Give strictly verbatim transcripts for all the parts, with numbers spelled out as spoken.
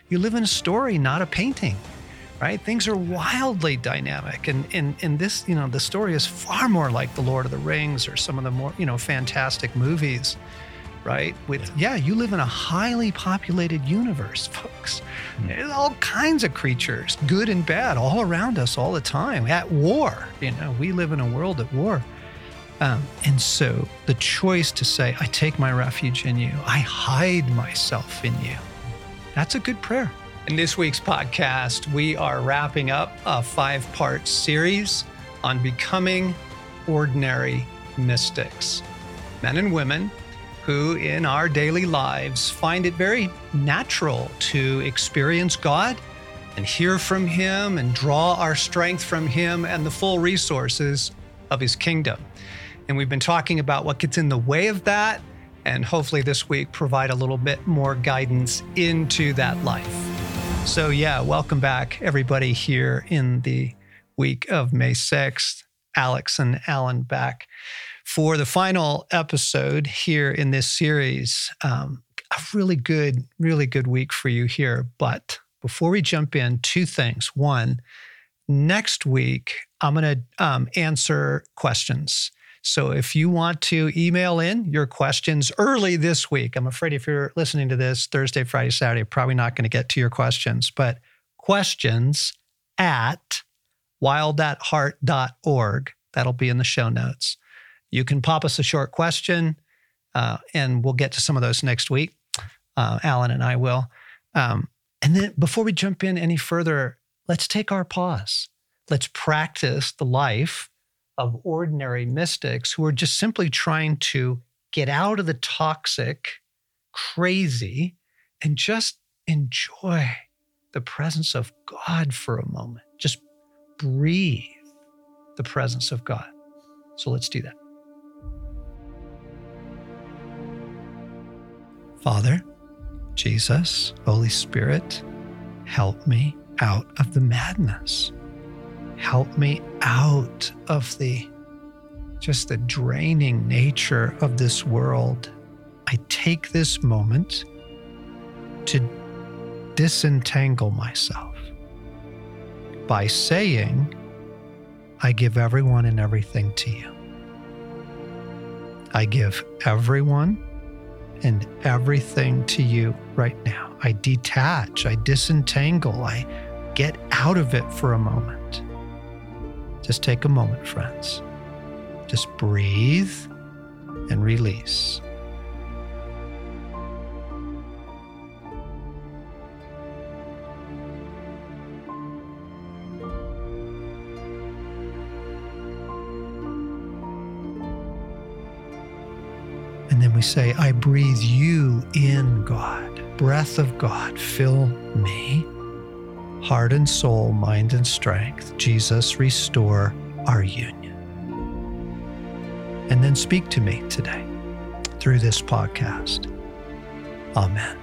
You live in a story, not a painting, right? Things are wildly dynamic. And, and, and this, you know, the story is far more like The Lord of the Rings or some of the more, you know, fantastic movies, right? With, yeah, yeah you live in a highly populated universe, folks. Mm. There's all kinds of creatures, good and bad, all around us all the time, at war. You know, we live in a world at war. Um, and so the choice to say, I take my refuge in you, I hide myself in you, that's a good prayer. In this week's podcast, we are wrapping up a five-part series on becoming ordinary mystics, men and women who in our daily lives find it very natural to experience God and hear from Him and draw our strength from Him and the full resources of His kingdom. And we've been talking about what gets in the way of that, and hopefully this week provide a little bit more guidance into that life. So yeah, welcome back everybody here in the week of May sixth. Alex and Alan back for the final episode here in this series. Um, a really good, really good week for you here. But before we jump in, two things. One, next week, I'm going to um, answer questions. So if you want to email in your questions early this week, I'm afraid if you're listening to this Thursday, Friday, Saturday, probably not going to get to your questions, but questions at wild at heart dot org. That'll be in the show notes. You can pop us a short question, uh, and we'll get to some of those next week. Uh, Alan and I will. Um, and then before we jump in any further, let's take our pause. Let's practice the life of ordinary mystics who are just simply trying to get out of the toxic, crazy, and just enjoy the presence of God for a moment. Just breathe the presence of God. So let's do that. Father, Jesus, Holy Spirit, help me out of the madness. Help me out of the just the draining nature of this world. I take this moment to disentangle myself by saying, I give everyone and everything to you. I give everyone and everything to you right now. I detach, I disentangle, I get out of it for a moment. Just take a moment, friends. Just breathe and release. And then we say, I breathe you in, God. Breath of God, fill me. Heart and soul, mind and strength. Jesus, restore our union. And then speak to me today through this podcast. Amen.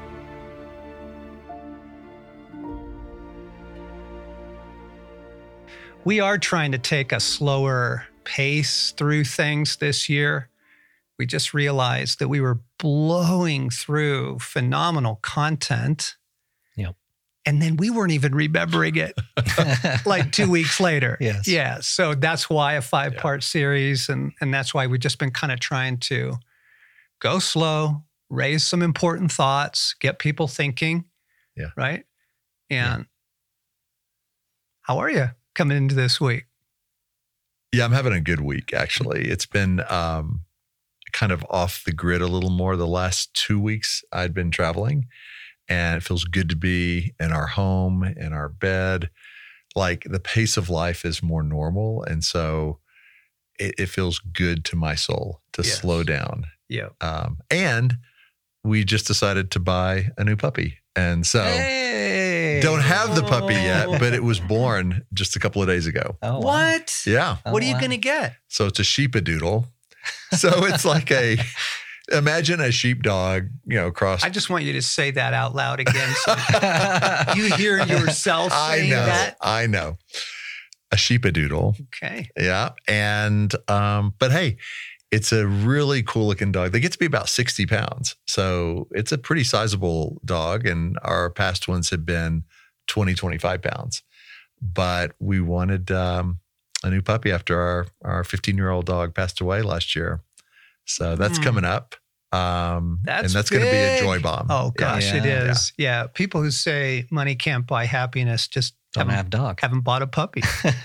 We are trying to take a slower pace through things this year. We just realized that we were blowing through phenomenal content. Yep. And then we weren't even remembering it like two weeks later. Yes. Yeah. So that's why a five-part yeah. series. And, and that's why we've just been kind of trying to go slow, raise some important thoughts, get people thinking. Yeah. Right? And yeah. how are you coming into this week? Yeah, I'm having a good week, actually. It's been um, kind of off the grid a little more the last two weeks I'd been traveling. And it feels good to be in our home, in our bed. Like the pace of life is more normal. And so it, it feels good to my soul to yes. slow down. Yeah. Um, and we just decided to buy a new puppy. And so hey. don't have the puppy yet, but it was born just a couple of days ago. Oh, what? Yeah. Oh, what are you wow. going to get? So it's a sheepadoodle. So it's like a... Imagine a sheepdog, you know, cross. I just want you to say that out loud again. So you hear yourself saying I know, that. I know. A sheepadoodle. Okay. Yeah. And, um, but hey, It's a really cool looking dog. They get to be about sixty pounds. So it's a pretty sizable dog. And our past ones have been twenty, twenty-five pounds. But we wanted um, a new puppy after our, our fifteen year old dog passed away last year. So that's mm. coming up. Um, that's and that's going to be a joy bomb. Oh gosh, yeah. it is. Yeah. yeah. People who say money can't buy happiness just don't haven't, have dog. haven't bought a puppy.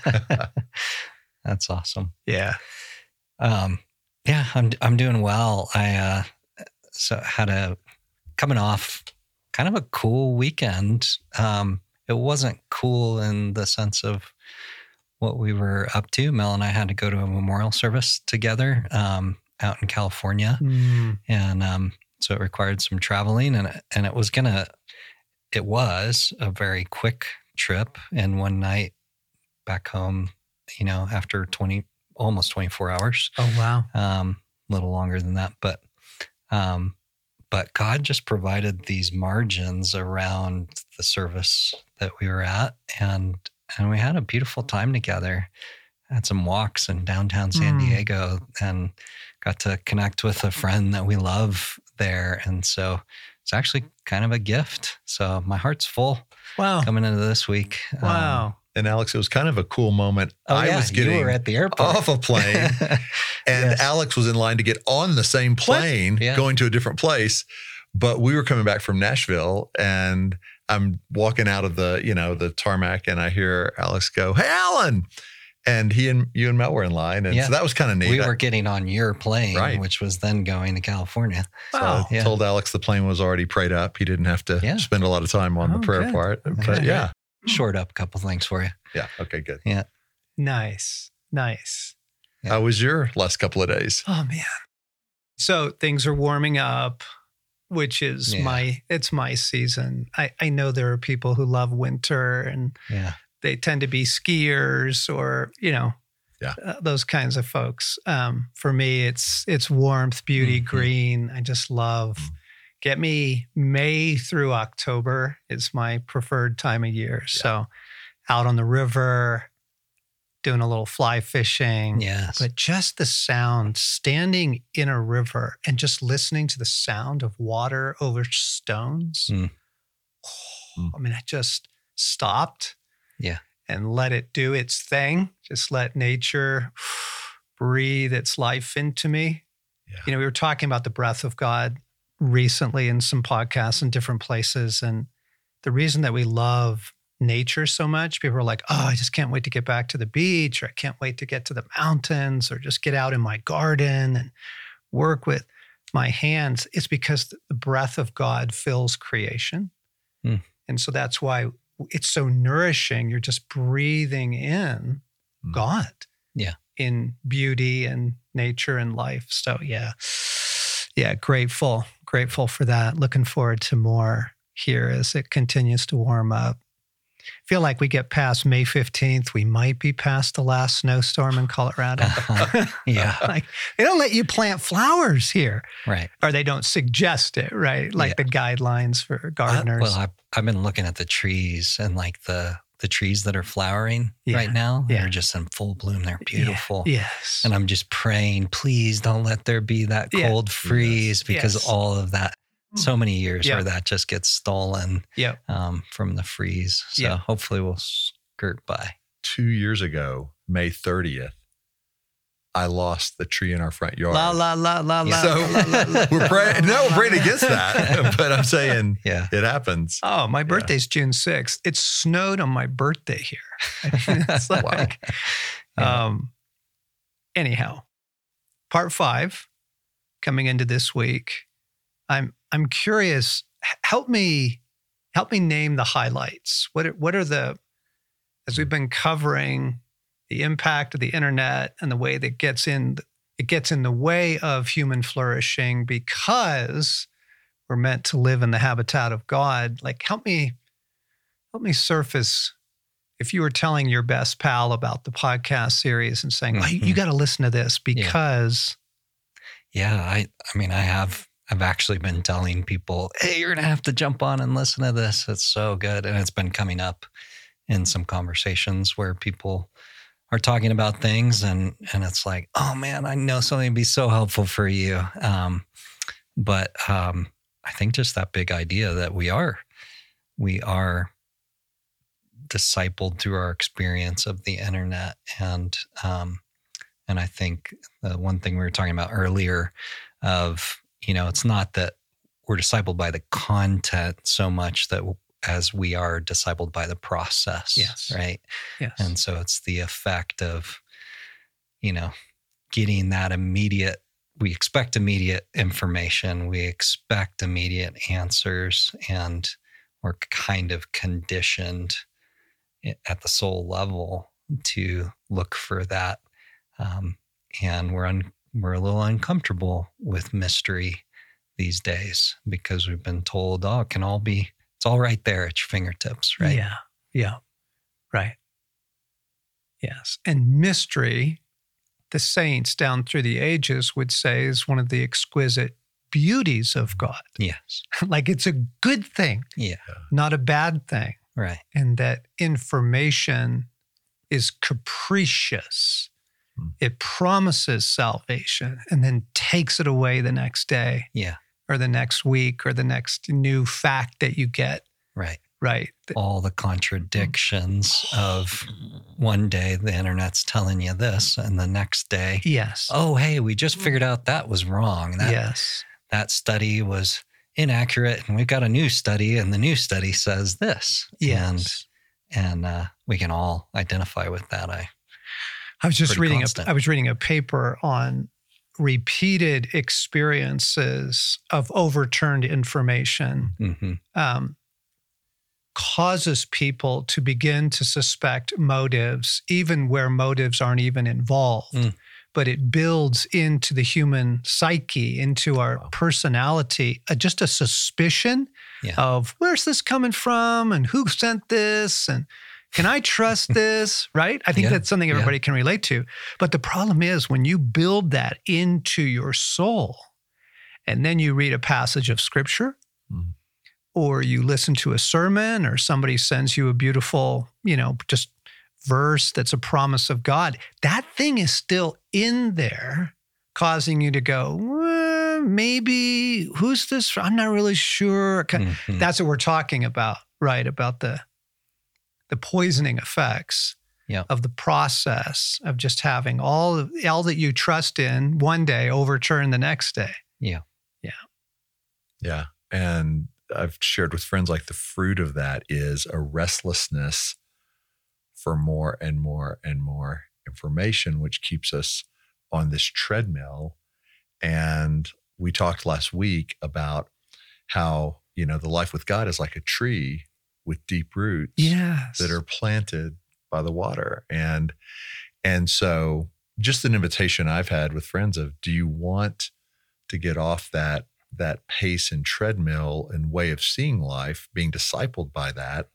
That's awesome. Yeah. Um, yeah, I'm, I'm doing well. I, uh, so had a coming off kind of a cool weekend. Um, it wasn't cool in the sense of what we were up to. Mel and I had to go to a memorial service together, um, out in California. Mm. And, um, so it required some traveling and, and it was gonna, it was a very quick trip. And one night back home, you know, after twenty, almost twenty-four hours. Oh, wow. Um, a little longer than that, but, um, but God just provided these margins around the service that we were at. And, and we had a beautiful time together. Had some walks in downtown San Mm. Diego and got to connect with a friend that we love there. And so it's actually kind of a gift. So my heart's full Wow. coming into this week. Wow. Um, And Alex, it was kind of a cool moment. oh, I yeah, was getting you were at the airport. off a plane and Yes. Alex was in line to get on the same plane Yeah. going to a different place. But we were coming back from Nashville and I'm walking out of the, you know, the tarmac and I hear Alex go, "Hey, Alan." And he and you and Mel were in line. And Yeah. so that was kind of neat. We I- were getting on your plane, Right. which was then going to California. So Wow. I Yeah. told Alex the plane was already prayed up. He didn't have to Yeah. spend a lot of time on Oh, the prayer good. part. But Okay. yeah. Short up a couple things for you. Yeah. Okay, good. Nice. Nice. Yeah. How was your last couple of days? Oh, man. So things are warming up, which is Yeah. my, it's my season. I, I know there are people who love winter and Yeah. they tend to be skiers or, you know, Yeah. uh, those kinds of folks. Um, for me, it's, it's warmth, beauty, Mhm. green. I just love, Mm. get me May through October is my preferred time of year. Yeah. So out on the river, doing a little fly fishing. Yes. But just the sound, standing in a river and just listening to the sound of water over stones. Mm. Oh, I mean, I just stopped Yeah. and let it do its thing. Just let nature breathe its life into me. Yeah. You know, we were talking about the breath of God recently in some podcasts in different places. And the reason that we love nature so much, people are like, oh, I just can't wait to get back to the beach, or I can't wait to get to the mountains, or just get out in my garden and work with my hands. It's because the breath of God fills creation. Mm. And so that's why it's so nourishing. You're just breathing in Mm. God. Yeah. In beauty and nature and life. So yeah. Yeah, grateful, grateful for that. Looking forward to more here as it continues to warm up. Feel like we get past May fifteenth, we might be past the last snowstorm in Colorado. Yeah. Like they don't let you plant flowers here, Right. or they don't suggest it, right? Like Yeah. the guidelines for I, gardeners. well, I've, I've been looking at the trees and like the, the trees that are flowering Yeah. right now. Yeah. They're just in full bloom. They're beautiful. Yeah. Yes. And I'm just praying, please don't let there be that Yeah. cold freeze because Yes. all of that, so many years Yeah. where that just gets stolen yeah. um, from the freeze. So Yeah. hopefully we'll skirt by. Two years ago, May thirtieth, I lost the tree in our front yard. La la la la la. So la, la, la, we're praying. No, we're la, praying la. against that. But I'm saying Yeah. it happens. Oh, my birthday's June sixth. It snowed on my birthday here. I mean, it's Wow. like, Yeah. um, anyhow, part five coming into this week. I'm I'm curious. h- Help me, help me name the highlights. What are, what are the, as we've been covering the impact of the internet and the way that gets in, it gets in the way of human flourishing because we're meant to live in the habitat of God. Like, help me, help me surface. If you were telling your best pal about the podcast series and saying, "Oh, you, you Mhm. got to listen to this because," Yeah, I I mean, I have I've actually been telling people, hey, you're gonna have to jump on and listen to this. It's so good. And it's been coming up in some conversations where people are talking about things, and and it's like, oh man, I know something would be so helpful for you. Um, but um, I think just that big idea that we are, we are discipled through our experience of the internet, and um, and I think the one thing we were talking about earlier of, you know, it's not that we're discipled by the content so much that as we are discipled by the process, Yes. right? Yes. And so it's the effect of, you know, getting that immediate, we expect immediate information, we expect immediate answers, and we're kind of conditioned at the soul level to look for that. Um, and we're un, we're a little uncomfortable with mystery these days because we've been told, oh, it can all be, it's all right there at your fingertips, right? Yeah. Yeah. Right. Yes. And mystery, the saints down through the ages would say, is one of the exquisite beauties of God. Yes. Like it's a good thing, Yeah. not a bad thing. Right. And that information is capricious. Hmm. It promises salvation and then takes it away the next day Yeah. or the next week or the next new fact that you get. Right. Right. All the contradictions of one day the internet's telling you this, and the next day, Yes. oh, hey, we just figured out that was wrong. That, yes. that study was inaccurate, and we've got a new study, and the new study says this. Yes. And and uh, we can all identify with that. I I was just pretty reading constant. a, I was reading a paper on repeated experiences of overturned information mm-hmm. um, causes people to begin to suspect motives, even where motives aren't even involved. Mm. But it builds into the human psyche, into our Wow. personality, uh, just a suspicion Yeah. of where's this coming from and who sent this and can I trust this, right? I think Yeah. that's something Yeah. everybody can relate to. But the problem is when you build that into your soul and then you read a passage of scripture Mm. or you listen to a sermon or somebody sends you a beautiful, you know, just verse that's a promise of God, that thing is still in there causing you to go, well, maybe who's this from? I'm not really sure. Mhm. That's what we're talking about, right? About the the poisoning effects Yeah. of the process of just having all of, all that you trust in one day overturned the next day. Yeah. Yeah. And I've shared with friends like the fruit of that is a restlessness for more and more and more information, which keeps us on this treadmill. And we talked last week about how, you know, the life with God is like a tree with deep roots Yes. that are planted by the water. And and so just an invitation I've had with friends of, do you want to get off that that pace and treadmill and way of seeing life, being discipled by that,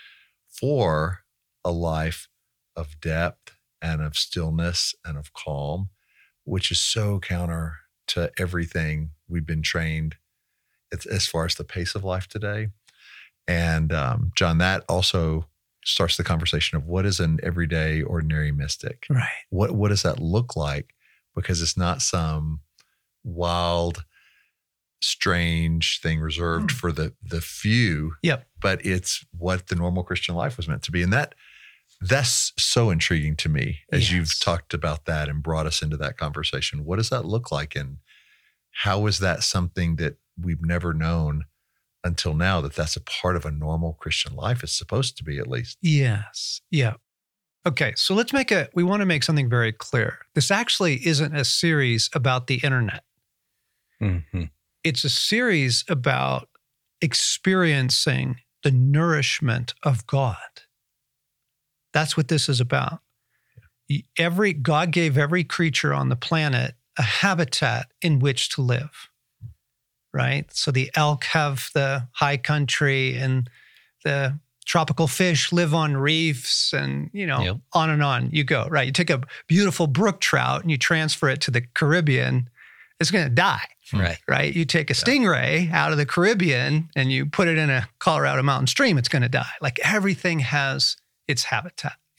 for a life of depth and of stillness and of calm, which is so counter to everything we've been trained as, as far as the pace of life today. And um, John, that also starts the conversation of what is an everyday, ordinary mystic? Right. What what does that look like? Because it's not some wild, strange thing reserved Mm. for the the few. Yep. But it's what the normal Christian life was meant to be. And that that's so intriguing to me as Yes. you've talked about that and brought us into that conversation. What does that look like? And how is that something that we've never known until now, that that's a part of a normal Christian life? It's supposed to be, at least. Yes. Yeah. Okay. So let's make a, we want to make something very clear. This actually isn't a series about the internet. Mhm. It's a series about experiencing the nourishment of God. That's what this is about. Every God gave every creature on the planet a habitat in which to live, right? So the elk have the high country, and the tropical fish live on reefs, and, you know, Yep. on and on you go, right? You take a beautiful brook trout and you transfer it to the Caribbean, it's going to die. Right. Right? You take a stingray out of the Caribbean and you put it in a Colorado mountain stream, it's going to die. Like everything has its habitat.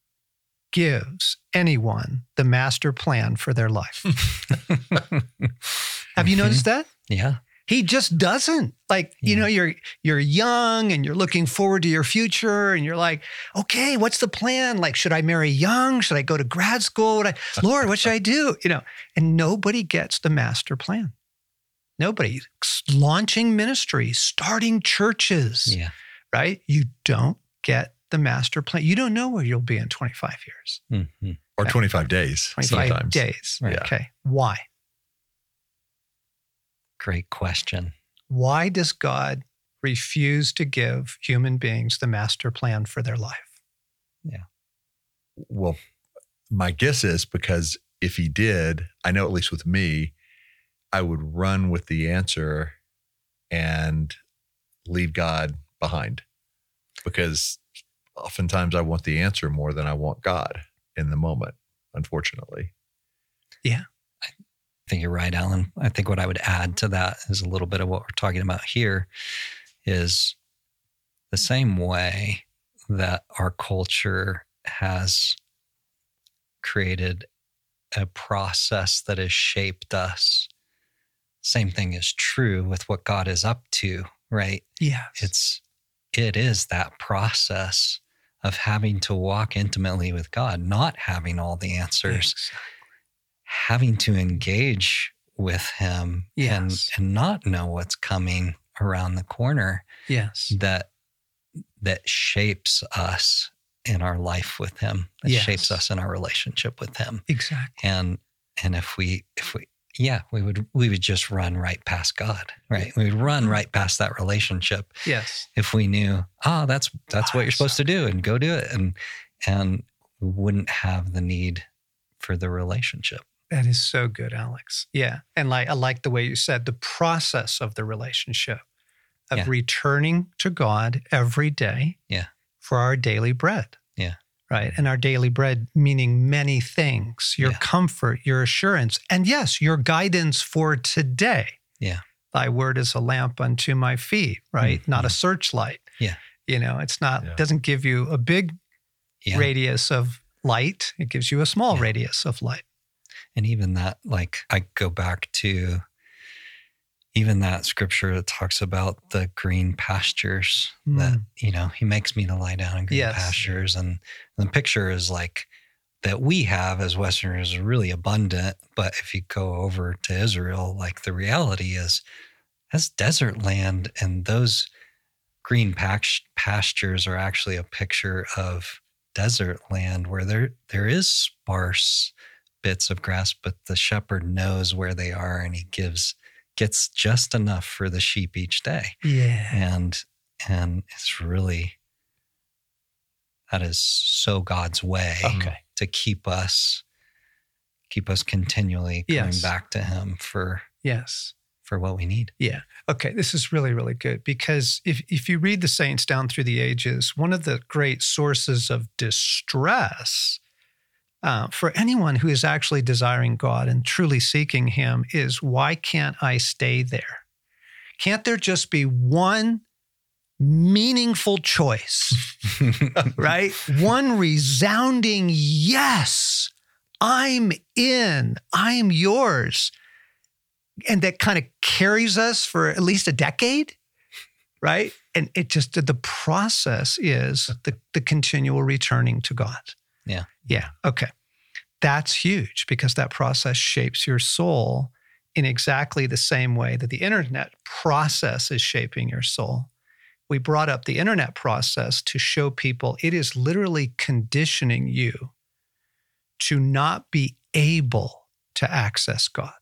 gives anyone the master plan for their life. Have you noticed that? Yeah. He just doesn't. Like, you Yeah. know, you're you're young and you're looking forward to your future and you're like, okay, what's the plan? Like, should I marry young? Should I go to grad school? Would I, Lord, what should I do? You know, and nobody gets the master plan. Nobody. Launching ministries, starting churches, Yeah. right? You don't get the master plan. You don't know where you'll be in twenty-five years, Mhm. Or twenty-five days twenty-five sometimes. days. Right. Okay. Why? Great question. Why does God refuse to give human beings the master plan for their life? Well, my guess is because if he did, I know at least with me, I would run with the answer and leave God behind, because oftentimes I want the answer more than I want God in the moment, unfortunately. I think you're right, Alan. I think what I would add to that is a little bit of what we're talking about here is the same way that our culture has created a process that has shaped us. Same thing is true with what God is up to, right? Yes. It's, it is that process of having to walk intimately with God, not having all the answers, having to engage with him Yes. and, and not know what's coming around the corner Yes. that, that shapes us in our life with him, that Yes. shapes us in our relationship with him. Exactly. And, and if we, if we, yeah, we would, we would just run right past God, right? We would run right past that relationship Yes. if we knew, oh, that's, that's Oh, what you're that's supposed so to do, and go do it. And, and we wouldn't have the need for the relationship. That is so good, Alex. Yeah. And like, I like the way you said the process of the relationship of Yeah. returning to God every day Yeah. for our daily bread. Yeah. Right. And our daily bread, meaning many things, your Yeah. comfort, your assurance, and yes, your guidance for today. Yeah. Thy word is a lamp unto my feet, right? Mhm. Not a searchlight. Yeah. You know, it's not, Yeah. doesn't give you a big Yeah. radius of light. It gives you a small Yeah. radius of light. And even that, like, I go back to even that scripture that talks about the green pastures Mm. that, you know, he makes me to lie down in green Yes. pastures. And the picture is like that we have as Westerners is really abundant. But if you go over to Israel, like the reality is that's desert land, and those green pas- pastures are actually a picture of desert land where there there is sparse bits of grass, but the shepherd knows where they are, and he gives gets just enough for the sheep each day. Yeah. And and it's really, that is so God's way Okay. to keep us keep us continually coming Yes. back to him for Yes. for what we need. Yeah. Okay. This is really, really good, because if, if you read the saints down through the ages, one of the great sources of distress uh, for anyone who is actually desiring God and truly seeking him is, why can't I stay there? Can't there just be one meaningful choice, right? One resounding yes, I'm in, I'm yours. And that kind of carries us for at least a decade, right? And it just, the process is the, the continual returning to God. Yeah. Yeah. Okay. That's huge, because that process shapes your soul in exactly the same way that the internet process is shaping your soul. We brought up the internet process to show people it is literally conditioning you to not be able to access God.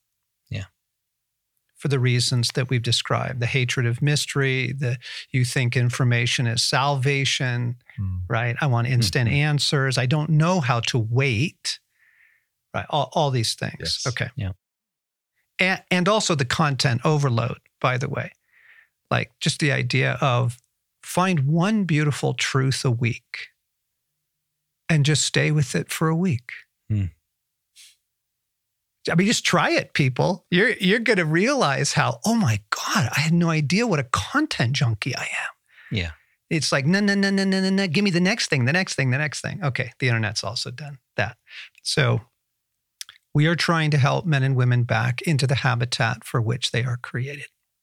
For the reasons that we've described, the hatred of mystery, the you think information is salvation, Mm. right? I want instant Mhm. answers. I don't know how to wait, right? All, all these things. Yes. Okay. Yeah. And, and also the content overload, by the way, like just the idea of find one beautiful truth a week and just stay with it for a week. Hmm. I mean, just try it, people. You're you're going to realize how, oh my God, I had no idea what a content junkie I am. Yeah. It's like, no, no, no, no, no, no, no. Give me the next thing, the next thing, the next thing. Okay, the internet's also done that. So we are trying to help men and women back into the habitat for which they are created.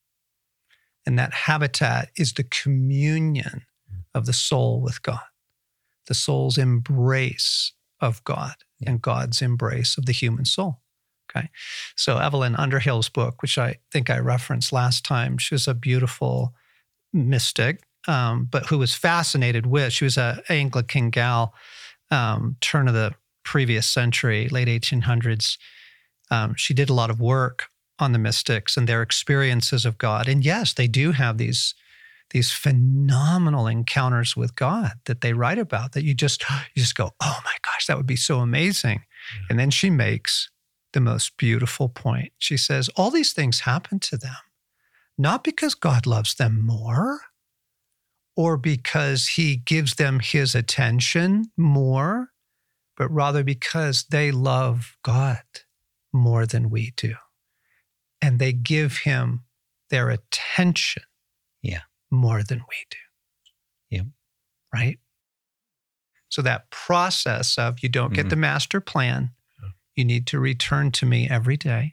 And that habitat is the communion of the soul with God, the soul's embrace of God and God's embrace of the human soul. Okay. So Evelyn Underhill's book, which I think I referenced last time, she was a beautiful mystic, um, but who was fascinated with, she was an Anglican gal, um, turn of the previous century, late eighteen hundreds. Um, she did a lot of work on the mystics and their experiences of God. And yes, they do have these, these phenomenal encounters with God that they write about that you just, you just go, oh my gosh, that would be so amazing. Yeah. And then she makes the most beautiful point. She says, all these things happen to them, not because God loves them more or because he gives them his attention more, but rather because they love God more than we do. And they give him their attention yeah. more than we do. Yeah. Right? So that process of you don't mm-hmm. get the master plan, you need to return to me every day,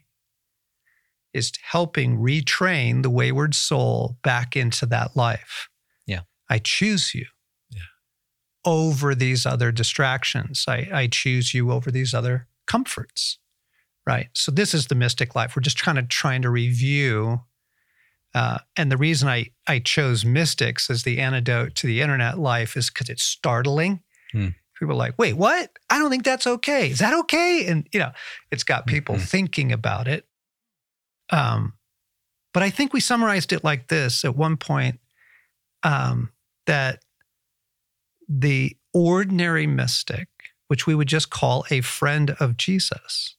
is helping retrain the wayward soul back into that life. Yeah. I choose you yeah. over these other distractions. I, I choose you over these other comforts, right? So this is the mystic life. We're just kind of trying to review. Uh, and the reason I, I chose mystics as the antidote to the internet life is because it's startling. Hmm. People are like, wait, what? I don't think that's okay. Is that okay? And, you know, it's got people mm-hmm. thinking about it. Um, but I think we summarized it like this at one point, um, that the ordinary mystic, which we would just call a friend of Jesus,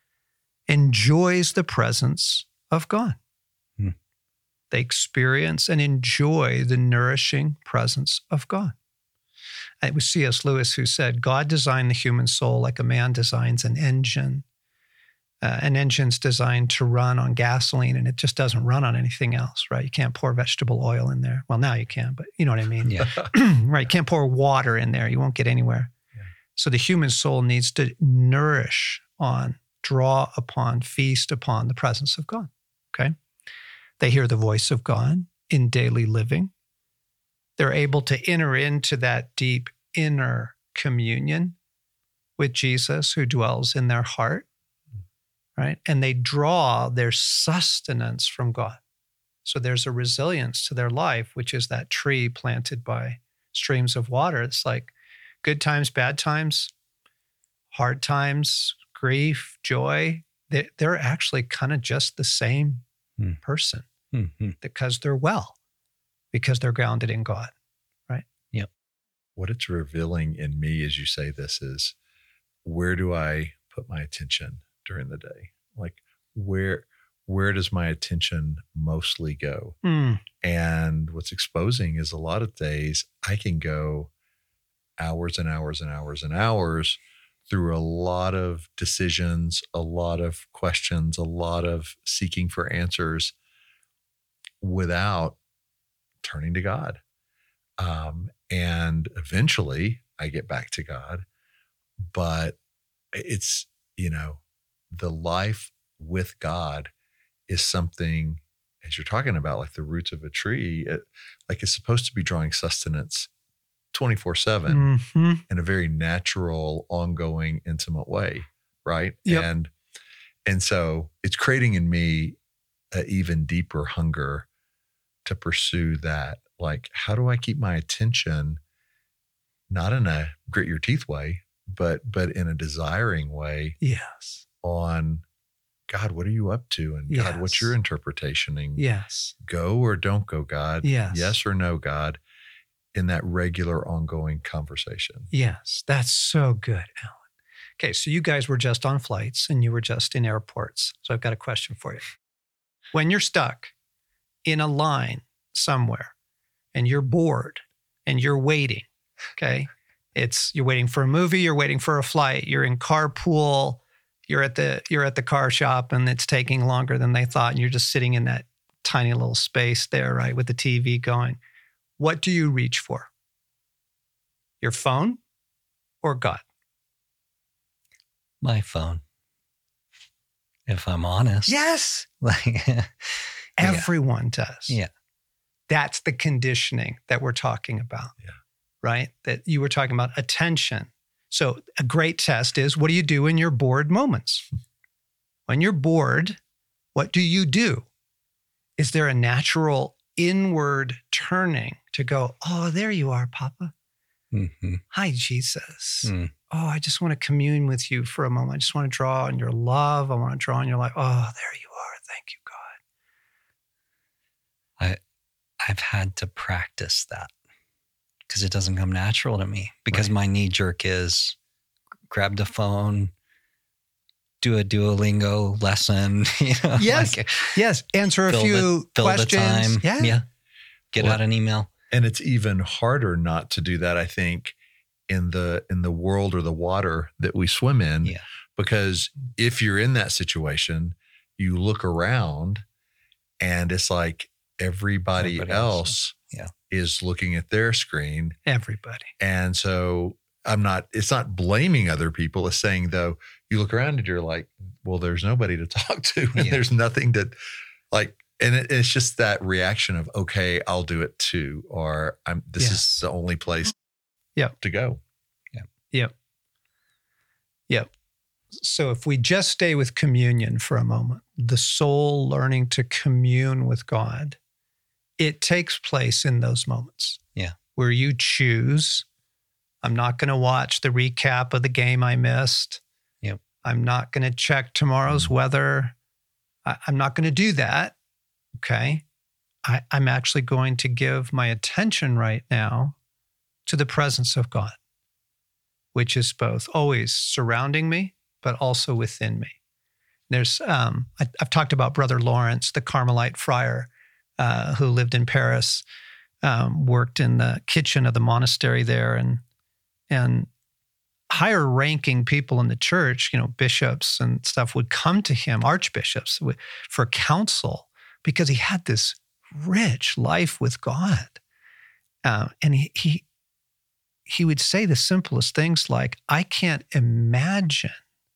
enjoys the presence of God. Hmm. They experience and enjoy the nourishing presence of God. It was C S Lewis who said, God designed the human soul like a man designs an engine. Uh, an engine's designed to run on gasoline, and it just doesn't run on anything else, right? You can't pour vegetable oil in there. Well, now you can, but you know what I mean? Yeah. Right? You can't pour water in there. You won't get anywhere. Yeah. So the human soul needs to nourish on, draw upon, feast upon the presence of God, okay? They hear the voice of God in daily living. They're able to enter into that deep inner communion with Jesus who dwells in their heart, right? And they draw their sustenance from God. So there's a resilience to their life, which is that tree planted by streams of water. It's like good times, bad times, hard times, grief, joy. They're actually kind of just the same hmm. person mm-hmm. because they're well. Because they're grounded in God, right? Yep. What it's revealing in me as you say this is, where do I put my attention during the day? Like, where where does my attention mostly go? Mm. And what's exposing is a lot of days I can go hours and hours and hours and hours through a lot of decisions, a lot of questions, a lot of seeking for answers without turning to God. Um, and eventually I get back to God, but it's, you know, the life with God is something, as you're talking about, like the roots of a tree, it, like it's supposed to be drawing sustenance twenty-four seven mm-hmm. in a very natural, ongoing, intimate way. Right. Yep. And, and so it's creating in me an even deeper hunger to pursue that. Like, how do I keep my attention, not in a grit your teeth way, but, but in a desiring way. Yes. On God, what are you up to? And yes. God, what's your interpretation? And yes. Go or don't go, God. Yes. Yes or no, God, in that regular ongoing conversation. Yes. That's so good, Alan. Okay. So you guys were just on flights and you were just in airports. So I've got a question for you. When you're stuck in a line somewhere and you're bored and you're waiting, okay? It's, you're waiting for a movie, you're waiting for a flight, you're in carpool, you're at the, you're at the car shop and it's taking longer than they thought. And you're just sitting in that tiny little space there, right? With the T V going. what do you reach for? Your phone or God? My phone. If I'm honest. Yes. Like, everyone does. Yeah. That's the conditioning that we're talking about. Yeah. Right? That you were talking about attention. So a great test is, what do you do in your bored moments? When you're bored, what do you do? Is there a natural inward turning to go, oh, there you are, Papa. Mm-hmm. Hi, Jesus. Mm. Oh, I just want to commune with you for a moment. I just want to draw on your love. I want to draw on your life. Oh, there you are. Thank you, God. I, I've had to practice that because it doesn't come natural to me, because Right. my knee jerk is grab the phone, do a Duolingo lesson. You know, Yes. like, Yes. Answer a fill few the, fill questions. the time. Yeah. yeah. Get Well, out an email. And it's even harder not to do that, I think, in the in the world or the water that we swim in. Yeah. Because if you're in that situation, you look around and it's like everybody, Everybody else, else, yeah. is looking at their screen. Everybody. And so I'm not, it's not blaming other people. It's saying, though, you look around and you're like, well, there's nobody to talk to. And Yeah. there's nothing that, like, and it, it's just that reaction of, okay, I'll do it too. Or I'm, this Yeah. is the only place Yeah. to go. Yep. Yep. So if we just stay with communion for a moment, the soul learning to commune with God, it takes place in those moments. Yeah. Where you choose, I'm not going to watch the recap of the game I missed. Yep. I'm not going to check tomorrow's Mm-hmm. weather. I, I'm not going to do that. Okay. I, I'm actually going to give my attention right now to the presence of God, which is both always surrounding me, but also within me. There's, um, I, I've talked about Brother Lawrence, the Carmelite friar uh, who lived in Paris, um, worked in the kitchen of the monastery there, and and higher ranking people in the church, you know, bishops and stuff would come to him, archbishops, would, for counsel, because he had this rich life with God, uh, and he he. He would say the simplest things like, I can't imagine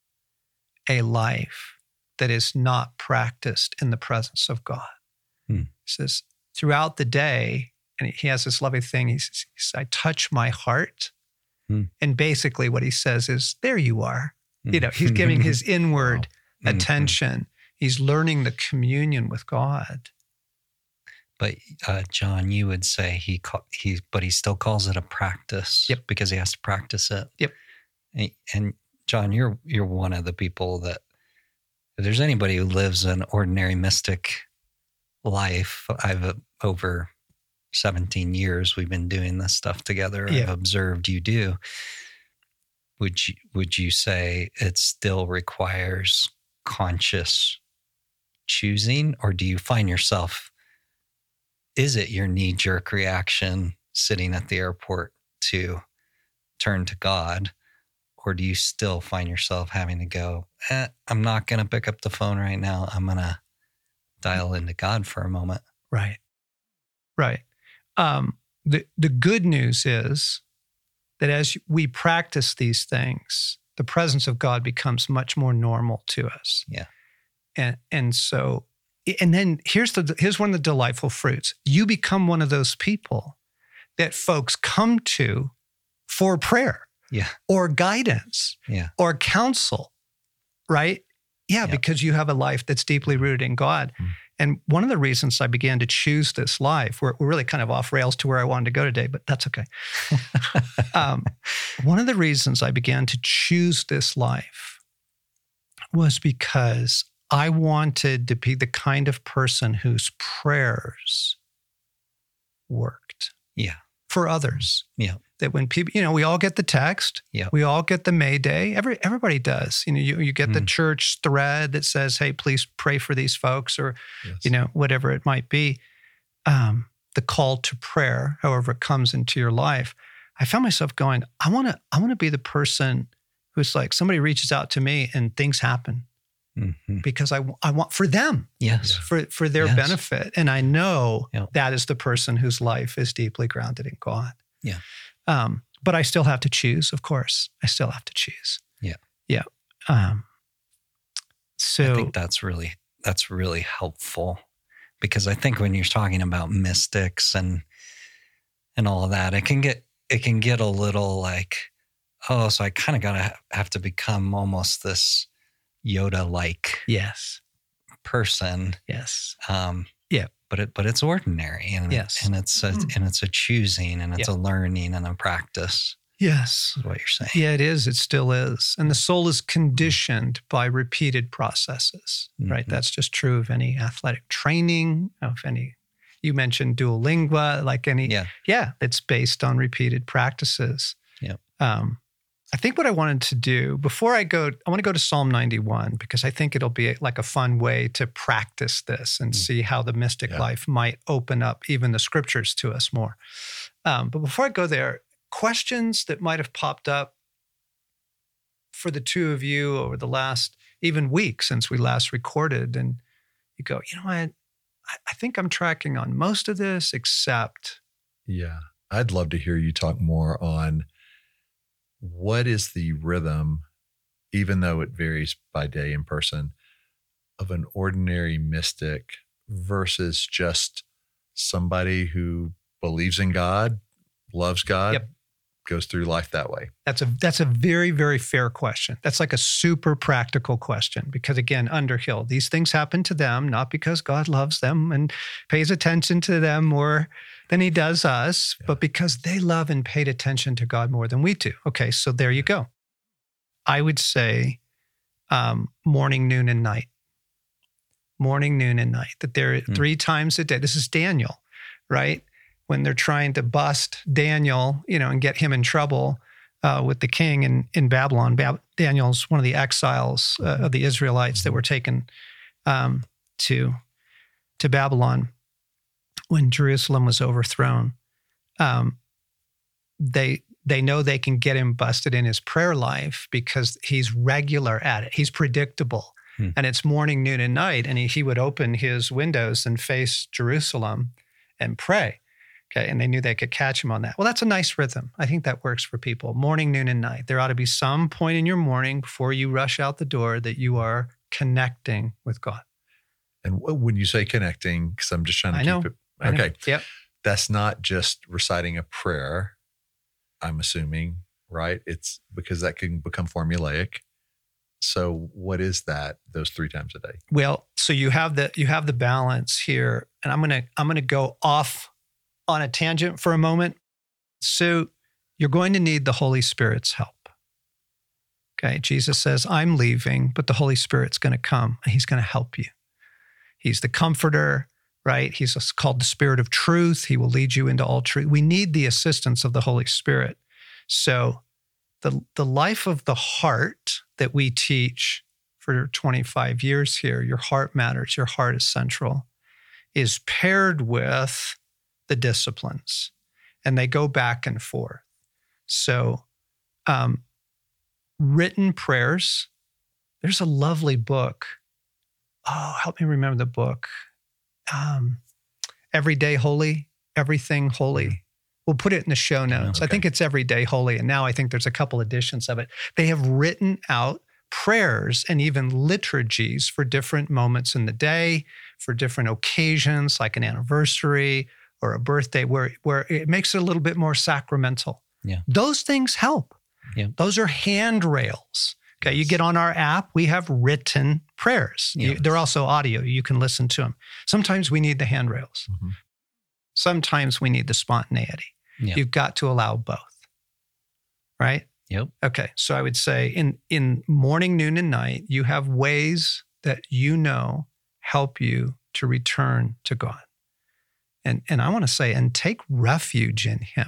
a life that is not practiced in the presence of God. Hmm. He says, throughout the day, and he has this lovely thing, he says, he says I touch my heart. Hmm. And basically what he says is, there you are. You know, he's giving his inward Wow. attention. He's learning the communion with God. But uh, John, you would say he call, he, but he still calls it a practice. Yep. Because he has to practice it. Yep. And, and John, you're you're one of the people that, if there's anybody who lives an ordinary mystic life, I've uh, over seventeen years we've been doing this stuff together. Yeah. I've observed you do. Would you would you say it still requires conscious choosing, or do you find yourself? Is it your knee-jerk reaction sitting at the airport to turn to God? Or do you still find yourself having to go, eh, I'm not going to pick up the phone right now. I'm going to dial into God for a moment. Right. Right. Um, the, the good news is that as we practice these things, the presence of God becomes much more normal to us. Yeah. And, and so, and then here's the, here's one of the delightful fruits. You become one of those people that folks come to for prayer. Yeah. Or guidance. Yeah. Or counsel, right? Yeah, Yeah. because you have a life that's deeply rooted in God. Mm. And one of the reasons I began to choose this life, we're, we're really kind of off rails to where I wanted to go today, but that's okay. um, one of the reasons I began to choose this life was because I wanted to be the kind of person whose prayers worked. Yeah. For others. Yeah. That when people, you know, we all get the text. Yeah. We all get the Mayday. Every everybody does. You know, you, you get the Mm. church thread that says, hey, please pray for these folks, or, Yes. you know, whatever it might be. Um, the call to prayer, however it comes into your life. I found myself going, I want to, I want to be the person who's like, somebody reaches out to me and things happen. Mm-hmm. because I, I want for them, Yes. for, for their Yes. benefit. And I know Yeah. that is the person whose life is deeply grounded in God. Yeah. Um, but I still have to choose, of course. I still have to choose. Yeah. Yeah. Um, so I think that's really, that's really helpful, because I think when you're talking about mystics and, and all of that, it can get, it can get a little like, oh, so I kind of got to have to become almost this Yoda-like yes, person. yes, Um, Yeah. but it, but it's ordinary, and Yes. and it's a, Mm. and it's a choosing, and it's Yeah. a learning and a practice. yes. Is what you're saying. Yeah, it is. It still is. And the soul is conditioned by repeated processes, right? Mhm. That's just true of any athletic training, of any, you mentioned Duolingua, like any, Yeah. yeah, it's based on repeated practices. Yep. Um, I think what I wanted to do before I go, I want to go to Psalm ninety-one, because I think it'll be like a fun way to practice this and Mm. see how the mystic Yeah. life might open up even the scriptures to us more. Um, but before I go there, questions that might have popped up for the two of you over the last even week since we last recorded, and you go, you know what, I, I think I'm tracking on most of this, except Yeah. I'd love to hear you talk more on what is the rhythm, even though it varies by day and person, of an ordinary mystic versus just somebody who believes in God, loves God, Yep. goes through life that way. That's a that's a very, very fair question. That's like a super practical question, because again, Underhill, these things happen to them not because God loves them and pays attention to them more than he does us, Yeah. but because they love and paid attention to God more than we do. Okay, so there you go. I would say um, morning, noon, and night. Morning, noon, and night. That there Hmm. three times a day. This is Daniel, right? When they're trying to bust Daniel, you know, and get him in trouble uh, with the king in, in Babylon. Bab- Daniel's one of the exiles uh, of the Israelites that were taken um, to, to Babylon when Jerusalem was overthrown. Um, they they know they can get him busted in his prayer life because he's regular at it. He's predictable. Hmm. And it's morning, noon, and night. And he, he would open his windows and face Jerusalem and pray. Okay. And they knew they could catch him on that. Well, that's a nice rhythm. I think that works for people. Morning, noon, and night. There ought to be some point in your morning before you rush out the door that you are connecting with God. And wh- when you say connecting, because I'm just trying to I keep know. it. I know. Okay. Yep. That's not just reciting a prayer, I'm assuming, right? It's because that can become formulaic. So what is that, those three times a day? Well, so you have the you have the balance here, and I'm gonna I'm gonna go off on a tangent for a moment. So you're going to need the Holy Spirit's help. Okay, Jesus says, "I'm leaving, but the Holy Spirit's going to come, and He's going to help you. He's the Comforter, right? He's called the Spirit of Truth. He will lead you into all truth. We need the assistance of the Holy Spirit. So the the life of the heart that we teach for twenty-five years here, your heart matters, your heart is central, is paired with the disciplines, and they go back and forth. So um, written prayers, there's a lovely book. Oh, help me remember the book. Um, Everyday Holy, Everything Holy. We'll put it in the show notes. Okay. I think it's Everyday Holy. And now I think there's a couple editions of it. They have written out prayers and even liturgies for different moments in the day, for different occasions, like an anniversary or a birthday, where, where it makes it a little bit more sacramental. Yeah. Those things help. Yeah. Those are handrails. Okay, you get on our app, we have written prayers. You- Yes. they're also audio. You can listen to them. Sometimes we need the handrails. Mhm. Sometimes we need the spontaneity. Yeah. You've got to allow both, right? Yep. Okay, so I would say in, in morning, noon, and night, you have ways that you know help you to return to God. And, and I want to say, and take refuge in Him.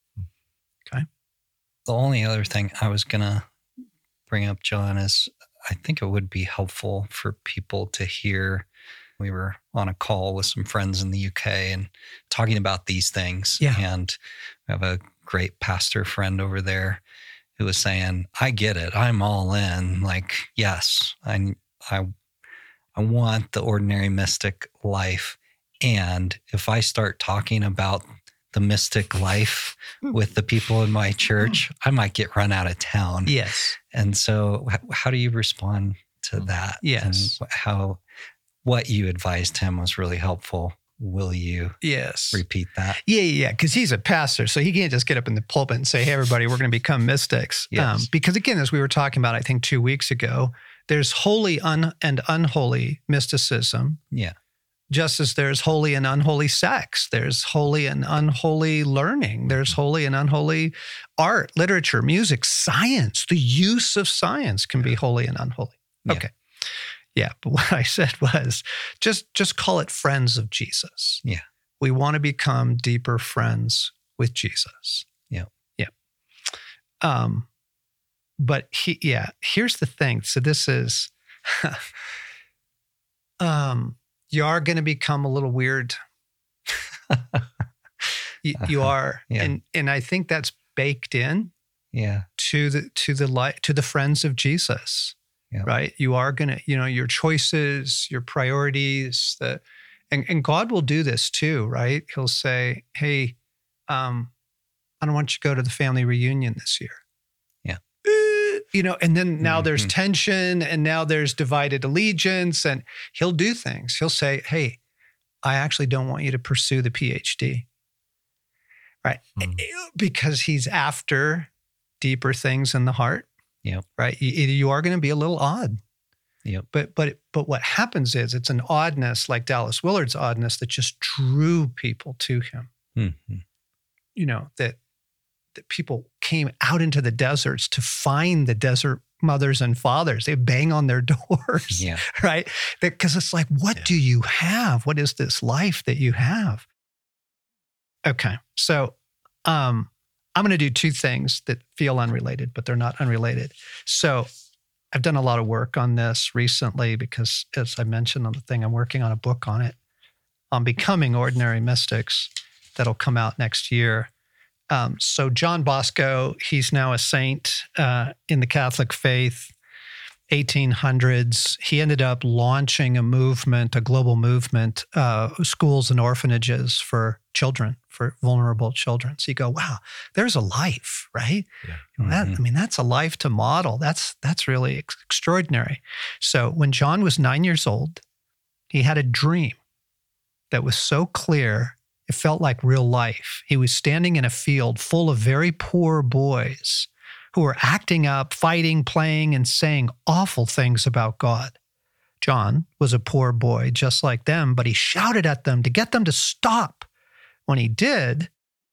The only other thing I was going to bring up, John, is I think it would be helpful for people to hear. We were on a call with some friends in the U K and talking about these things. Yeah. And we have a great pastor friend over there who was saying, I get it. I'm all in. Like, yes, I, I, I want the ordinary mystic life. And if I start talking about the mystic life with the people in my church, I might get run out of town. Yes. And so h- how do you respond to that? Yes. And how, what you advised him was really helpful. Will you Yes. repeat that? Yeah, yeah, because he's a pastor, so he can't just get up in the pulpit and say, hey, everybody, we're going to become mystics. Yes. Um, because again, as we were talking about, I think two weeks ago, there's holy un- and unholy mysticism, Yeah. just as there's holy and unholy sex. There's holy and unholy learning. There's holy and unholy art, literature, music, science. The use of science can be holy and unholy. Yeah. Okay. Yeah, but what I said was just just call it friends of Jesus. Yeah. We want to become deeper friends with Jesus. Yeah. Yeah. Um, but he, yeah, here's the thing. So this is, um, you are going to become a little weird. you, you are, Yeah. and and I think that's baked in Yeah. to the to the light to the friends of Jesus. Yeah. Right? You are going to, you know, your choices, your priorities, the, and, and God will do this too, right? He'll say, hey, um, I don't want you to go to the family reunion this year. Yeah. Uh, you know, and then now there's Mhm. tension and now there's divided allegiance, and he'll do things. He'll say, hey, I actually don't want you to pursue the P H D. Right? Mm. Because he's after deeper things in the heart. Yep. Right. You, you are going to be a little odd. Yep. But but but what happens is it's an oddness like Dallas Willard's oddness that just drew people to him. Mm-hmm. You know, that that people came out into the deserts to find the desert mothers and fathers. They bang on their doors. Yeah. Right. Because it's like, what Yeah. do you have? What is this life that you have? Okay. So um I'm going to do two things that feel unrelated, but they're not unrelated. So I've done a lot of work on this recently because, as I mentioned on the thing, I'm working on a book on it, on becoming ordinary mystics that'll come out next year. Um, so John Bosco, he's now a saint uh, in the Catholic faith, eighteen hundreds. He ended up launching a movement, a global movement, uh, schools and orphanages for children, for vulnerable children. So you go, wow, there's a life, right? Yeah. You know, that, Mhm. I mean, that's a life to model. That's that's really ex- extraordinary. So when John was nine years old, he had a dream that was so clear, it felt like real life. He was standing in a field full of very poor boys who were acting up, fighting, playing, and saying awful things about God. John was a poor boy just like them, but he shouted at them to get them to stop. When he did,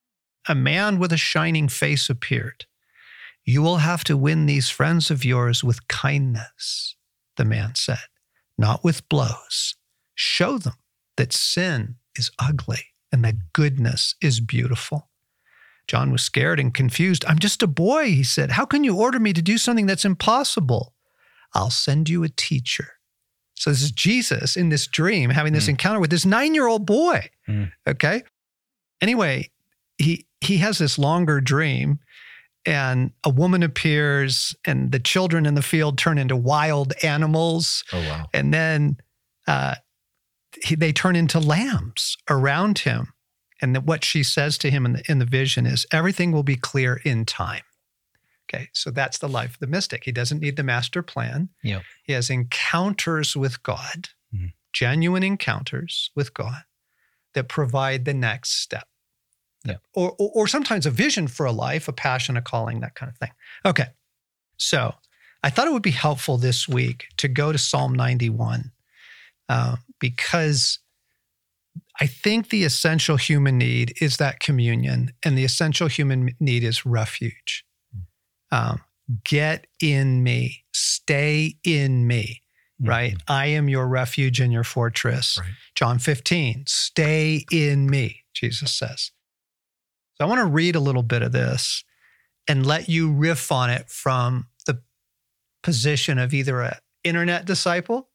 a man with a shining face appeared. You will have to win these friends of yours with kindness, the man said, not with blows. Show them that sin is ugly and that goodness is beautiful. John was scared and confused. I'm just a boy, he said. How can you order me to do something that's impossible? I'll send you a teacher. So this is Jesus in this dream having this Mm. encounter with this nine-year-old boy. Mm. Okay. Anyway, he he has this longer dream, and a woman appears, and the children in the field turn into wild animals, Oh, wow. and then uh, he, they turn into lambs around him. And that what she says to him in the in the vision is, everything will be clear in time. Okay, so that's the life of the mystic. He doesn't need the master plan. Yep. He has encounters with God, Mhm. genuine encounters with God that provide the next step. Yep. Or, or, or sometimes a vision for a life, a passion, a calling, that kind of thing. Okay, so I thought it would be helpful this week to go to Psalm ninety-one uh, because I think the essential human need is that communion, and the essential human need is refuge. Um, get in me, stay in me, right? I am your refuge and your fortress. Right. John fifteen, stay in me, Jesus says. So I want to read a little bit of this and let you riff on it from the position of either an internet disciple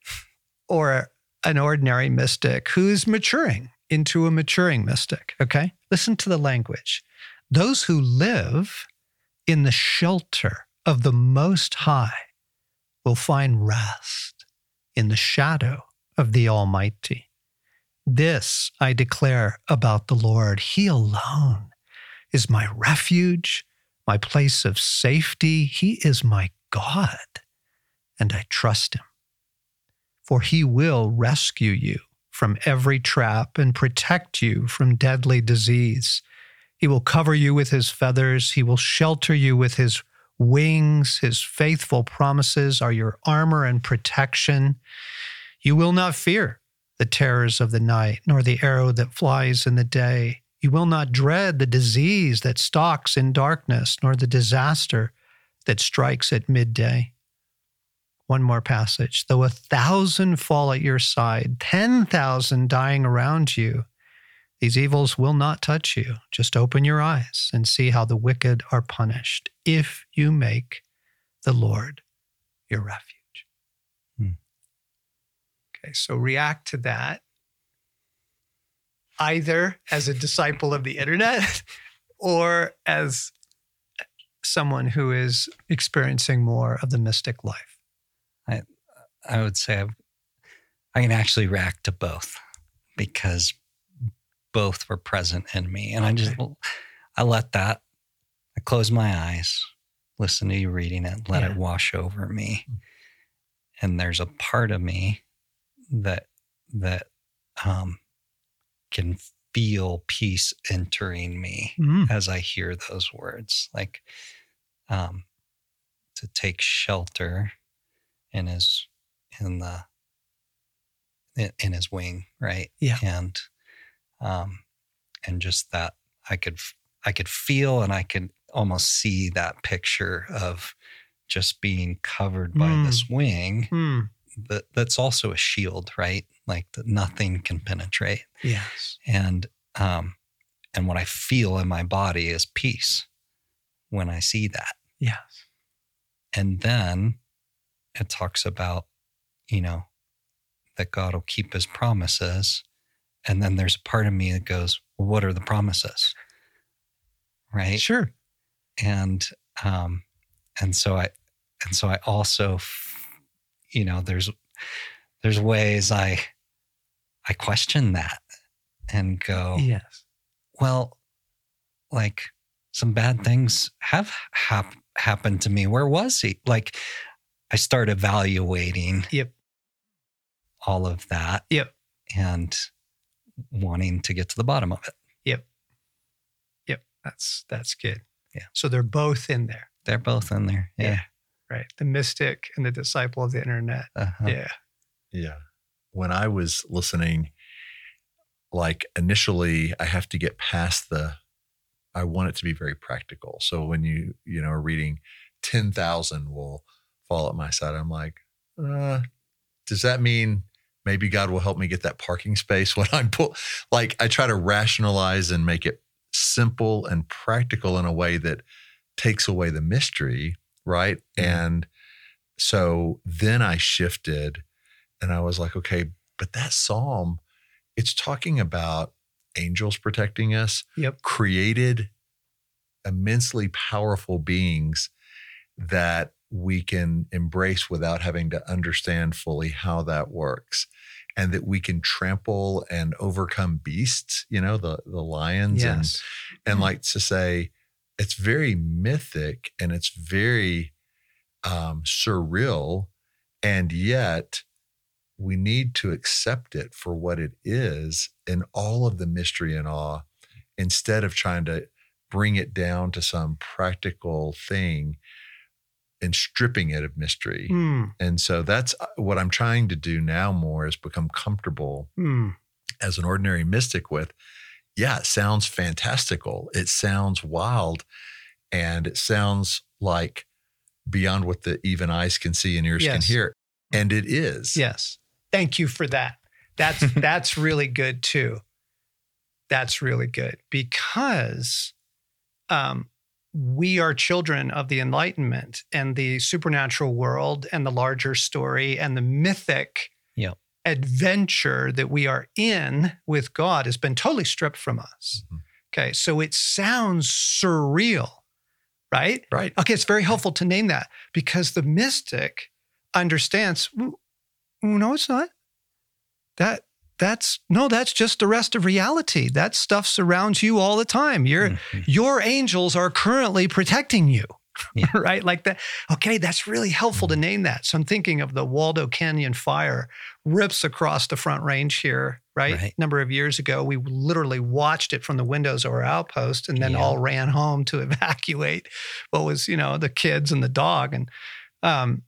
or an ordinary mystic who's maturing into a maturing mystic, okay? Listen to the language. Those who live in the shelter of the Most High will find rest. in the shadow of the Almighty. This I declare about the Lord. He alone is my refuge, my place of safety. He is my God, and I trust him. For he will rescue you from every trap and protect you from deadly disease. He will cover you with his feathers. He will shelter you with his wings. His faithful promises are your armor and protection. You will not fear the terrors of the night, nor the arrow that flies in the day. You will not dread the disease that stalks in darkness, nor the disaster that strikes at midday. One more passage. Though a thousand fall at your side, ten thousand dying around you, these evils will not touch you. Just open your eyes and see how the wicked are punished if you make the Lord your refuge. Hmm. Okay, so react to that either as a disciple of the internet or as someone who is experiencing more of the mystic life. I I would say I've, I can actually react to both because both were present in me. And I just, I let that, I close my eyes, listen to you reading it, let Yeah. it wash over me. And there's a part of me that, that um, can feel peace entering me Mm. as I hear those words. Like um, to take shelter in his, in the, in, in his wing, right? Yeah. And Um, and just that I could, I could feel and I could almost see that picture of just being covered by Mm. this wing Mm. that that's also a shield, right? Like that nothing can penetrate. Yes. And, um, and what I feel in my body is peace when I see that. Yes. And then it talks about, you know, that God will keep his promises. And then there's a part of me that goes, well, what are the promises? Right. Sure. And, um, and so I, and so I also, you know, there's, there's ways I, I question that and go, Yes. well, like some bad things have hap- happened to me. Where was he? Like I start evaluating Yep. all of that. Yep. And wanting to get to the bottom of it. Yep. Yep. That's, that's good. Yeah. So they're both in there. They're both in there. Yeah. Right. The mystic and the disciple of the internet. Uh-huh. Yeah. Yeah. When I was listening, like initially I have to get past the, I want it to be very practical. So when you, you know, are reading ten thousand will fall at my side, I'm like, uh, does that mean maybe God will help me get that parking space when I'm pull? Like I try to rationalize and make it simple and practical in a way that takes away the mystery. Right. Mm-hmm. And so then I shifted and I was like, okay, but that Psalm, it's talking about angels protecting us, Yep. created immensely powerful beings that we can embrace without having to understand fully how that works, and that we can trample and overcome beasts, you know, the, the lions. Yes. And, and like to say, it's very mythic and it's very um, surreal. And yet we need to accept it for what it is in all of the mystery and awe, instead of trying to bring it down to some practical thing and stripping it of mystery. Mm. And so that's what I'm trying to do now more, is become comfortable Mm. as an ordinary mystic with, yeah, it sounds fantastical. It sounds wild. And it sounds like beyond what the even eyes can see and ears Yes. can hear. And it is. Yes. Thank you for that. That's, that's really good too. That's really good because, um, we are children of the Enlightenment, and the supernatural world and the larger story and the mythic Yep. adventure that we are in with God has been totally stripped from us. Mhm. Okay. So it sounds surreal, right? Right. Okay. It's very helpful to name that because the mystic understands, no, it's not. That that's no, that's just the rest of reality. That stuff surrounds you all the time. Your mm-hmm. your angels are currently protecting you. Yeah. Right? Like that. Okay, that's really helpful mm-hmm. to name that. So I'm thinking of the Waldo Canyon fire rips across the Front Range here, right? right? A number of years ago, we literally watched it from the windows of our outpost and then yeah. all ran home to evacuate what was, you know, the kids and the dog. And um,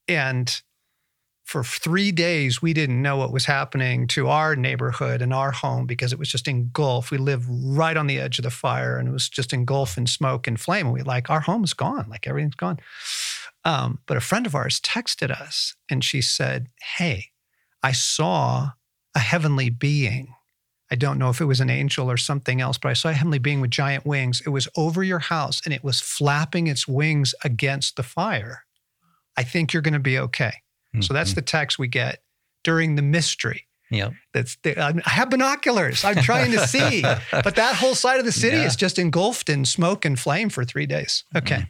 and for three days, we didn't know what was happening to our neighborhood and our home because it was just engulfed. We lived right on the edge of the fire and it was just engulfed in smoke and flame. And we like, our home's gone, like everything's gone. Um, but a friend of ours texted us and she said, hey, I saw a heavenly being. I don't know if it was an angel or something else, but I saw a heavenly being with giant wings. It was over your house and it was flapping its wings against the fire. I think you're going to be okay. So that's the text we get during the mystery. Yeah, that's the, I have binoculars. I'm trying to see, but that whole side of the city yeah. is just engulfed in smoke and flame for three days. Okay. Mm-hmm.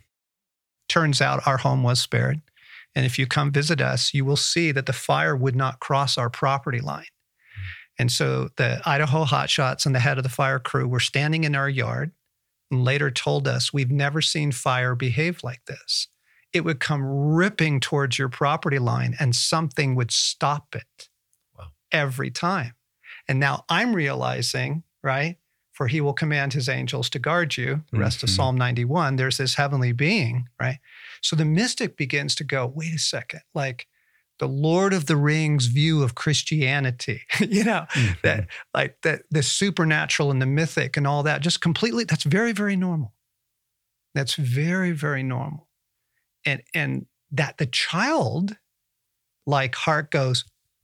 Turns out our home was spared, and if you come visit us, you will see that the fire would not cross our property line. Mm-hmm. And so the Idaho hotshots and the head of the fire crew were standing in our yard, and later told us we've never seen fire behave like this. It would come ripping towards your property line and something would stop it wow. every time. And now I'm realizing, right, for he will command his angels to guard you, the rest mm-hmm. of Psalm ninety-one, there's this heavenly being, right? So the mystic begins to go, wait a second, like the Lord of the Rings view of Christianity, you know, mm-hmm. that like that the supernatural and the mythic and all that, just completely, that's very, very normal. That's very, very normal. And and that the child, like heart goes,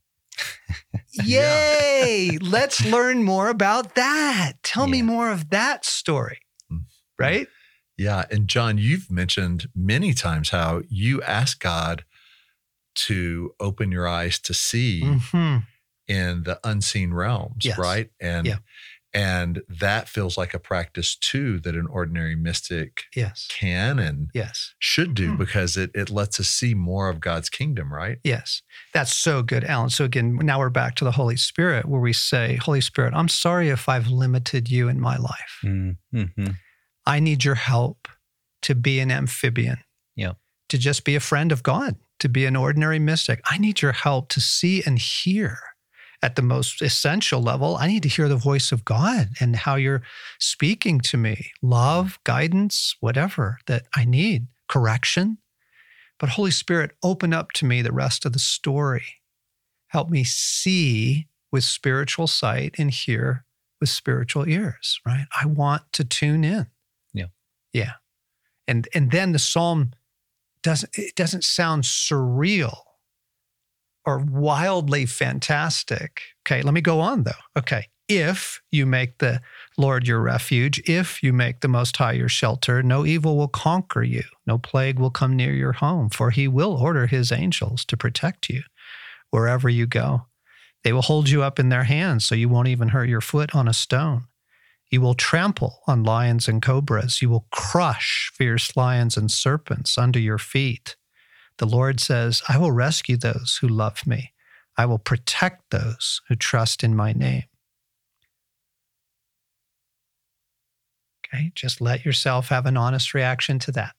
yay, let's learn more about that. Tell yeah. me more of that story, right? Yeah. And John, you've mentioned many times how you ask God to open your eyes to see mm-hmm. in the unseen realms, yes. right? And yeah. And that feels like a practice too that an ordinary mystic yes. can and yes. should do hmm. because it it lets us see more of God's kingdom, right? Yes. That's so good, Alan. So again, now we're back to the Holy Spirit where we say, Holy Spirit, I'm sorry if I've limited you in my life. Mm-hmm. I need your help to be an amphibian, yeah. to just be a friend of God, to be an ordinary mystic. I need your help to see and hear. At the most essential level, I need to hear the voice of God and how you're speaking to me, love, guidance, whatever that I need, correction. But Holy Spirit, open up to me the rest of the story. Help me see with spiritual sight and hear with spiritual ears, right? I want to tune in. Yeah. Yeah. And, and then the psalm doesn't, it doesn't sound surreal or wildly fantastic. Okay, let me go on though. Okay, if you make the Lord your refuge, if you make the Most High your shelter, no evil will conquer you, no plague will come near your home, for he will order his angels to protect you wherever you go. They will hold you up in their hands so you won't even hurt your foot on a stone. You will trample on lions and cobras. You will crush fierce lions and serpents under your feet. The Lord says, I will rescue those who love me. I will protect those who trust in my name. Okay, just let yourself have an honest reaction to that.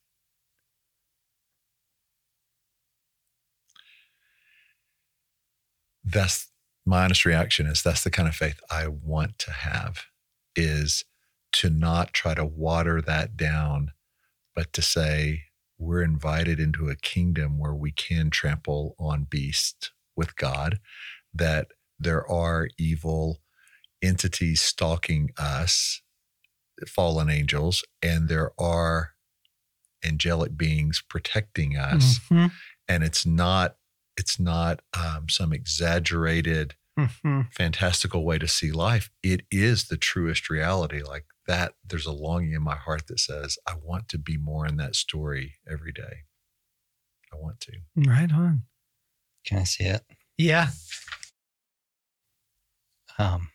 That's my honest reaction is that's the kind of faith I want to have, is to not try to water that down, but to say, we're invited into a kingdom where we can trample on beasts with God, that there are evil entities stalking us, fallen angels, and there are angelic beings protecting us. Mm-hmm. And it's not, it's not um, some exaggerated, mm-hmm. fantastical way to see life. It is the truest reality. Like that, there's a longing in my heart that says, I want to be more in that story every day. I want to. Right on. Can I see it? Yeah. Um,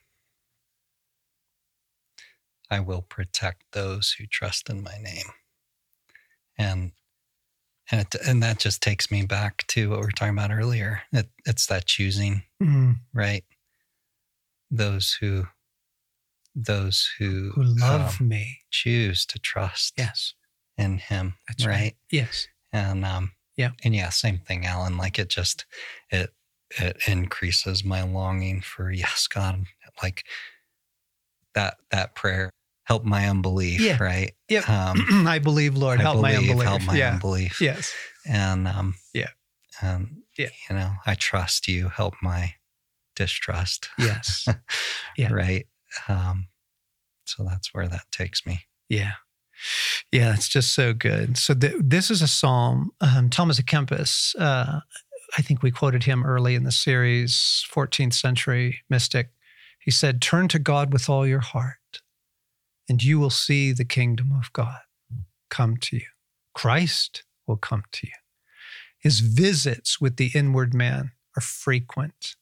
I will protect those who trust in my name. And And it, and that just takes me back to what we were talking about earlier. It, it's that choosing, Mm. right? Those who, those who, Who love um, me. choose to trust Yes. in Him, That's right? right. Yes. And um, Yeah. and yeah, same thing, Alan. Like it just it it increases my longing for yes, God, like that that prayer. Help my unbelief, Yeah. right? Yep. Um, I believe, Lord, I help my believe, unbelief. help my yeah. unbelief. Yes. And um, Yeah. and Yeah. you know, I trust you. Help my distrust. Yes. Yeah. Right. Um, so that's where that takes me. Yeah. Yeah, it's just so good. So th- this is a psalm. Um, Thomas à Kempis, uh, I think we quoted him early in the series, fourteenth century mystic. He said, turn to God with all your heart, and you will see the kingdom of God come to you. Christ will come to you. His visits with the inward man are frequent.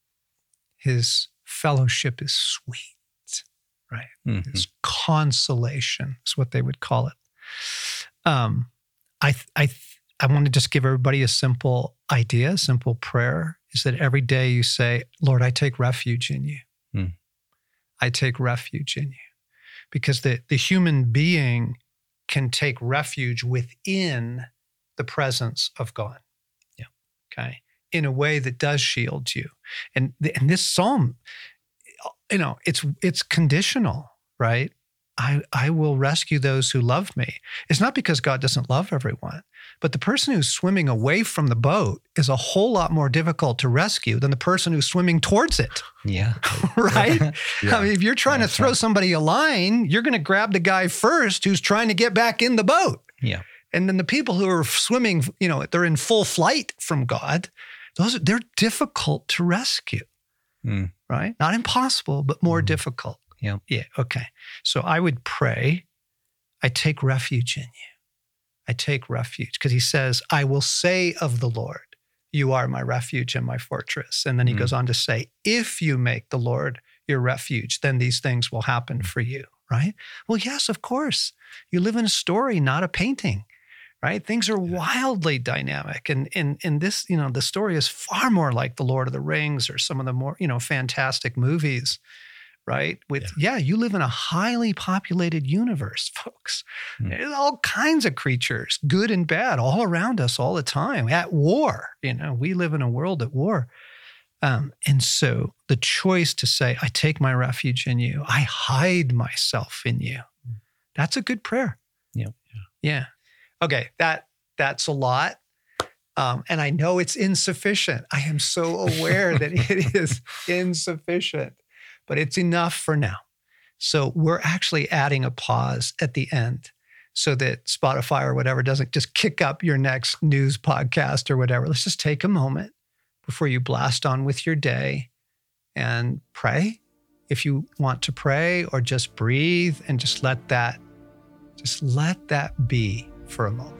His fellowship is sweet, right? Mhm. It's consolation is what they would call it. Um, I, I, I want to just give everybody a simple idea, a simple prayer is that every day you say, Lord, I take refuge in you. Mm. I take refuge in you. Because the, the human being can take refuge within the presence of God. Yeah. Okay. In a way that does shield you. And, and this psalm, you know, it's it's conditional, right? I, I will rescue those who love me. It's not because God doesn't love everyone, but the person who's swimming away from the boat is a whole lot more difficult to rescue than the person who's swimming towards it, Yeah. right? Yeah. I mean, if you're trying Yeah, to throw fine. somebody a line, you're going to grab the guy first who's trying to get back in the boat. Yeah. And then the people who are swimming, you know, they're in full flight from God. Those are, they're difficult to rescue, Mm. right? Not impossible, but more Mhm. difficult. Yep. Yeah. Okay. So I would pray, I take refuge in you. I take refuge because he says, I will say of the Lord, you are my refuge and my fortress. And then he Mm. goes on to say, if you make the Lord your refuge, then these things will happen for you, right? Well, yes, of course. You live in a story, not a painting, right? Things are wildly dynamic. And in in this, you know, the story is far more like The Lord of the Rings or some of the more, you know, fantastic movies, right? With, yeah, you live in a highly populated universe, folks. Mm. There's all kinds of creatures, good and bad, all around us all the time, at war. You know, we live in a world at war. Um, and so the choice to say, I take my refuge in you, I hide myself in you, that's a good prayer. Yep. Yeah. Okay, that that's a lot. Um, and I know it's insufficient. I am so aware that it is insufficient, but it's enough for now. So we're actually adding a pause at the end so that Spotify or whatever doesn't just kick up your next news podcast or whatever. Let's just take a moment before you blast on with your day and pray if you want to pray, or just breathe and just let that, just let that be for a moment.